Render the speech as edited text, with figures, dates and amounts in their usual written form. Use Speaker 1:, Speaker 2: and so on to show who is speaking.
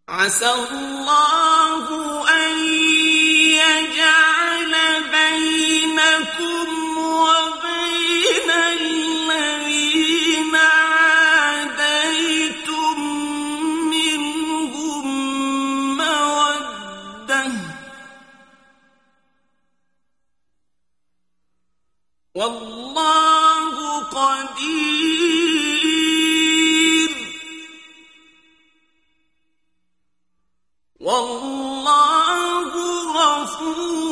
Speaker 1: عسى الله أن يجعل بينكم وبين الذين عاديتم منهم مودة، والله قدير، والله غفور